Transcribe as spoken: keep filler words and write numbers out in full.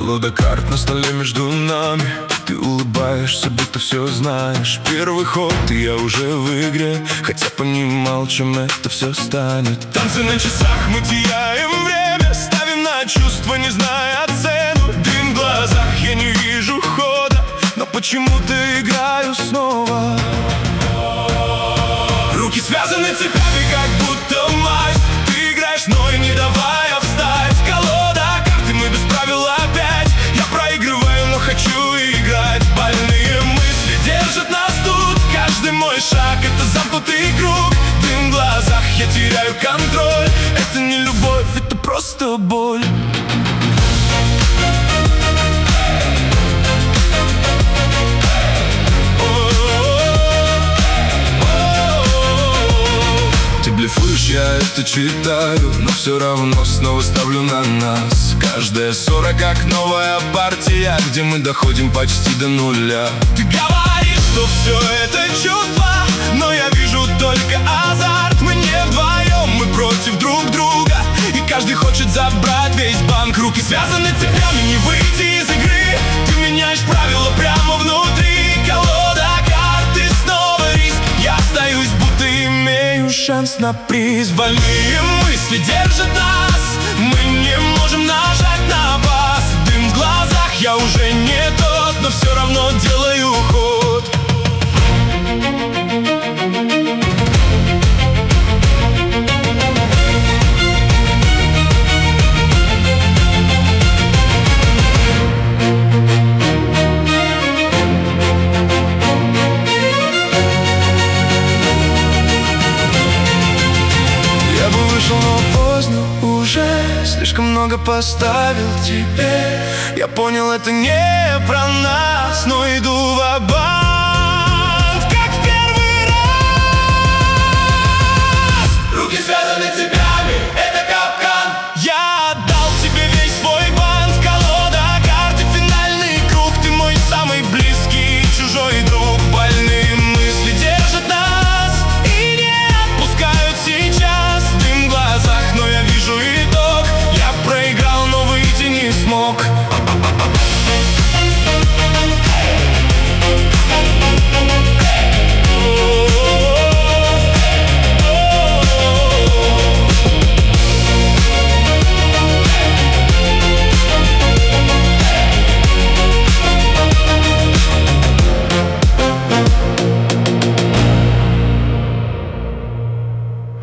Колода карт на столе между нами. Ты улыбаешься, будто все знаешь. Первый ход, и я уже в игре, хотя понимал, чем это все станет. Танцы на часах, мы теряем время, ставим на чувства, не зная цену. Дым в глазах, я не вижу хода, но почему-то играю снова. Руки связаны цепями, как будто масть. Ты играешь, но и не давая встать. Колода карты, мы без правил опять. Я проигрываю, но хочу играть. Больные мысли держат нас тут. Каждый мой шаг — это замкнутый круг. Дым в глазах, я теряю контроль. Это не любовь, это просто боль. Ты блефуешь, я это читаю, но все равно снова ставлю на нас. Каждая ссора как новая партия, где мы доходим почти до нуля. Ты говоришь, что все это чувство, но я вижу только азарт. Мы не вдвоем, мы против друг друга, и каждый хочет забрать весь банк. Руки связаны цепями, не выйти из игры. Ты меняешь правила прямо внутри. Колода карты, снова риск. Я остаюсь, будто имею шанс на приз. Больные мысли держат нас. Мы не можем нажать на бас. Дым в глазах, я уже не тот, но все равно делаю ход. Но поздно уже, слишком много поставил тебе. Я понял, это не про нас, но иду в банк.